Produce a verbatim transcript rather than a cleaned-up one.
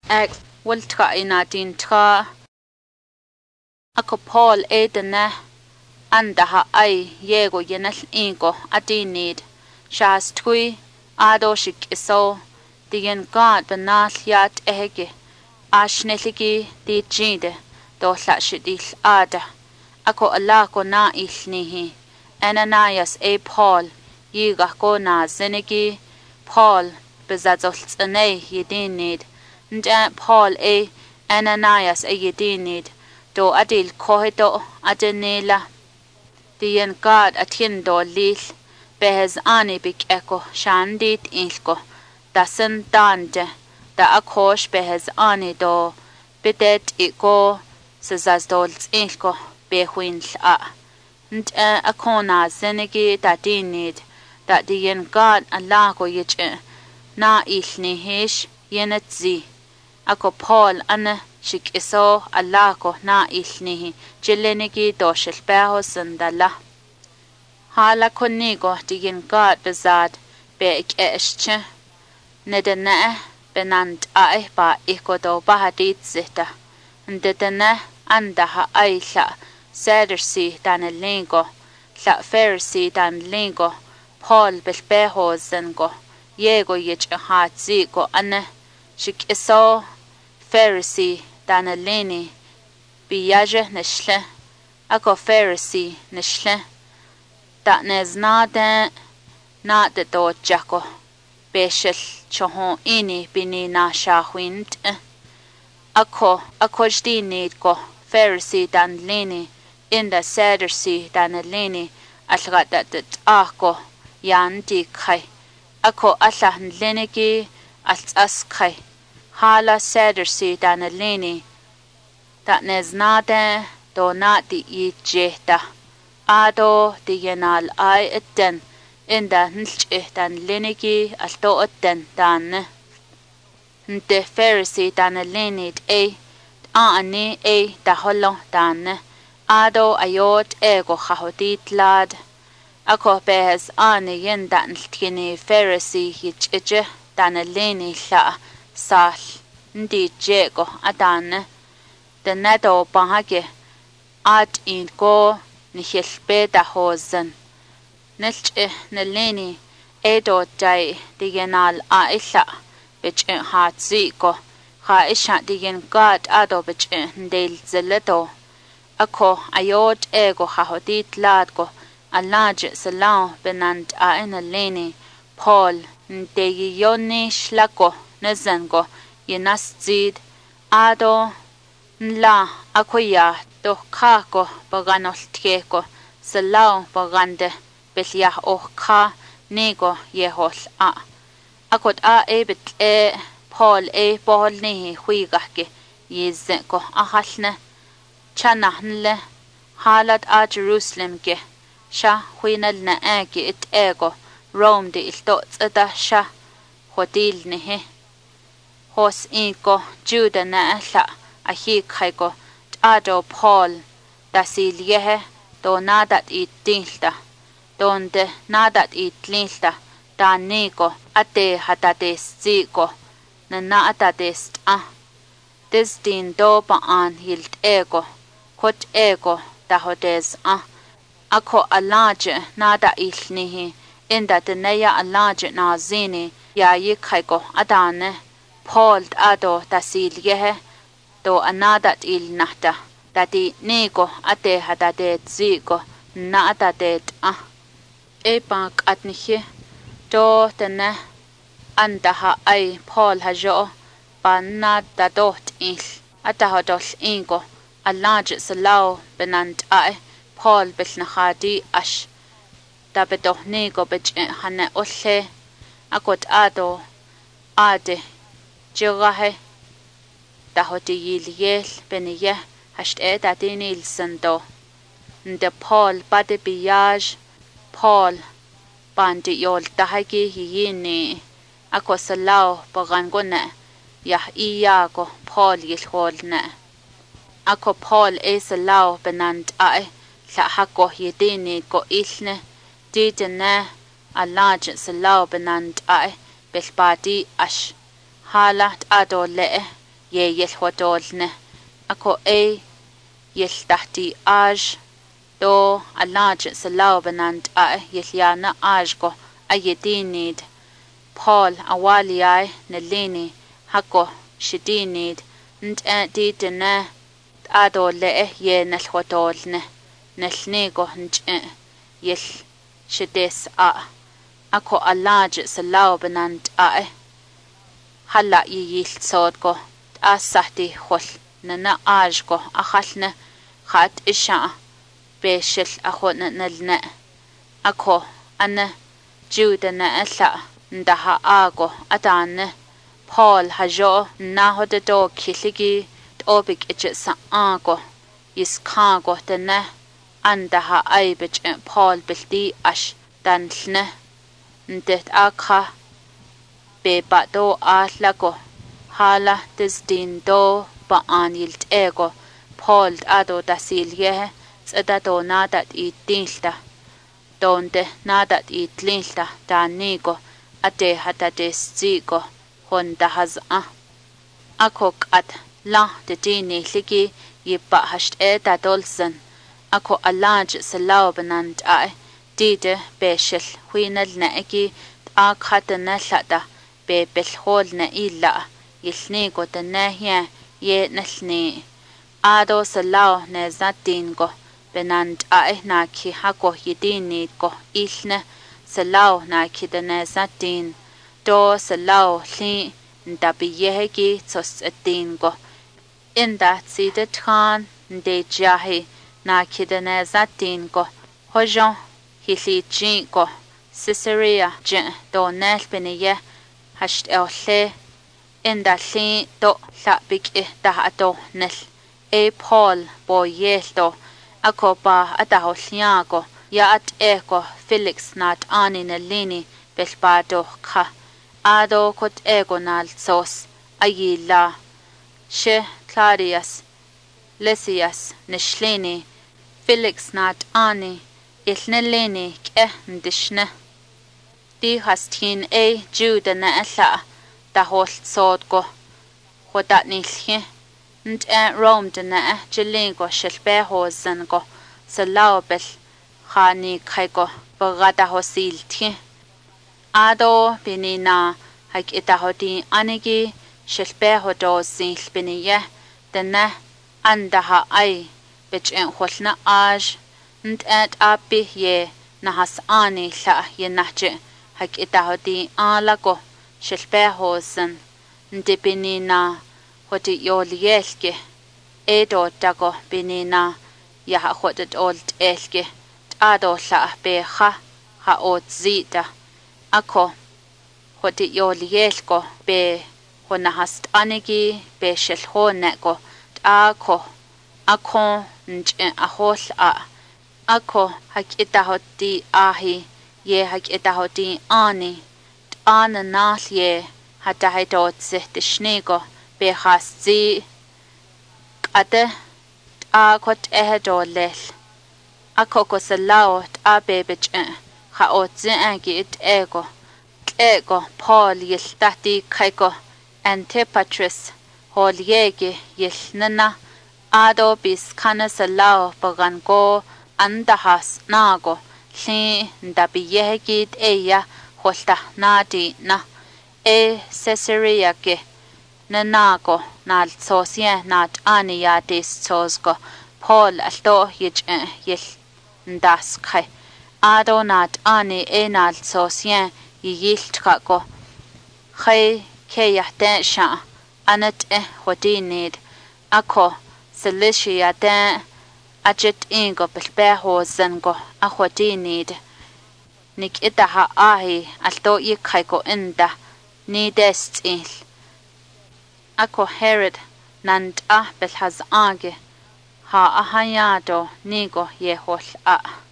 Ek wultka inatin tra. Ako Paul edene andaha ay yego yenal inko atinid. Shas tui ado shik iso diyen God benal yat ehege. Ashneligi di jinde do lashidil ada. Ako alako na ilnihi. Ananias e Paul yiga ko na zinigi Paul bezazoltsanei yedinid. Nda Paul e Ananias e yedinid do adil kohido adenela. Diyen God atiendo lil behez ani bik eko shandit ilko dasen dande da akosh behez ani do bidet iko sezazdolts ilko behuin a. Nda akona zenigi da dinid da diyen God alako yiche na ilnihish yenetzi. Ako Paul ane shik iso alako na ilnihi jilenigi doshil beho sandala. Hala konigo diyen God bezad be ik esche nedene benand ae ba ikodo bahadit zita. Ndedene andaha aisha Saddusi dan lingo la Pharisee dan lingo Paul belbeho zengo yego yich hatzigo ane shik iso Pharisee dan lini biyaje nishle ako Pharisee nishle da neznade na de do jako beshel chohon ini bini na shahwind ako ako jdinid ko Pharisee dan lini in the Saddusi dan lini algadatet ako yanti kai ako Allah leniki altsas kai hala Saddusi dan lini da neznade do na di yjeta ado di yenal ay etten in the nlche dan leniki alto etten dan nte Pharisee dan lini e aani e da holo dan ado ayot ego hahodit lad ako behes ani yendan tkini Pharisee hicheche dan lini la sal ndi jego adan de nado bahage at in go nihilbe da hozen nelche nelini edo dai digenal aisha bich hatziko ha isha digen God ado bich ndel zeleto ako ayot ego hahodit ladgo alaj salam benant aena leni Paul ndegi yoni shlako nezengo yenas zid ado nla akoya to kako baganol tieko salam bagande belia okha nego yehol a akot a ebet e Paul e Paul ni huigake yezeko ahalne chanahnle halat a Jerusalem ke sha huinal na ake it ego Rome de ilto tsada sha hodil nehe hos inko Juda na la ahi khaiko ado Paul dasilyehe do nadat itilta donde nadat itlilta daniko ate hatates ziko na naatates a destin do pa an hilt ego kot ego dahodes a ako alaje nada ilnihi inda teneya alaje nazini ya yikhaiko adane Paul ado dasilyehe do anadat ilnahta dati niko ate hatatet ziko naatatet a epak atnihe do tene andaha ay Paul hajo panna dadot il atahadol ingo alaj salaw benant ay Paul belnahadi ash dabedoh nigo bech hane olle akot ado ade jogahe dahoti yiliel beniye hasht e datinil sendo nde Paul bade biyaj Paul bandi yol dahagi yini ako salaw pagangone yah iyago Paul yilholne ako Paul e salaw benant ay la hako yedini ko ilne didene alaj salaw benant ay belbadi ash halat ado le ye yelhodolne ako e yel tahti aj do alaj salaubanand a yeliana ajgo ayedinid Paul awaliai nelini hako shidinid nt ditene ado le ye nalhodolne nelnigo nch yel shides a ako alaj salaubanand a halla yil sodgo asahti khol nana ajgo akhalne khat isha beshil akhona nalna ako ana judana alla ndaha ago atane Paul hajo nahoda do khiligi tobik itsa ago iskago tana andaha aibech Paul bildi ash danlne ndet akha beba do ahlago hala tisdin do ba anilt ego Paul ado dasilye tsada do nadat itinlta donde nadat itlinlta danigo ate hata deszigo honda haza ako kat la de dini ligi yibba hasht eta dolsen ako alaj salaubanand ai dide beshil huinal na eki akhata na lada be belhol na illa yilnigo de nahya ye nalni ado salau ne zatingo benand ai na ki hako yidini go ilne salau na ki de ne zatin do salau li ndabiyehegi tos etingo inda tside tran nde jahi na ki de ne zatingo hojon hilichingo Caesarea jen do nelbeniye hasht eole inda li do labik e da ato nel e Paul boyeldo ako ba ataholiago ya at eko Felix nat ani nelini belbado kha ado kot ego nal sos ayila she Claudius Lysias nishlini Felix nat ani ilnelini ke ndishne di hastin e juda na alla da hol sodgo hodat nilhi nt Rome dana jilingo shilbe hozango salawbel khani khaygo bagada hosilti ado binina hak itahodi anigi shilbe hodosil biniye dana andaha ay bichen kholna aj nt at abi ye nahas ani la yenahje hak itahodi alago shilbe hozan ndibinina hoti yolielke edo tago binina ya hotet old elke ado la beha ha otzita ako hoti yolielko be honahast anigi be shelhoneko ako ako nch ahol a ako hakita hoti ahi ye hakita hoti ani ana nalye hata haidot zehtishnego behasti ate akot ehedolel akoko salawt abebech ha otze agit ego ego Paul yiltati kaiko Antipatris holyege yilnana ado bis kana salaw bagango andahas nago li ndabiyegit eya holta nadi na e Caesarea ke nanago nal sosia nat ania dis sosgo Paul alto yich yil ndas kai ado nat ani enal sosia yilt kako khay ke yahta sha anat e hodinid ako Cilicia da ajet ingo belbeho zango a hodinid nik itaha ahi alto yikhaiko inda ni destil ako Herod nand ah belhaz age ha ahayado nigo yehol a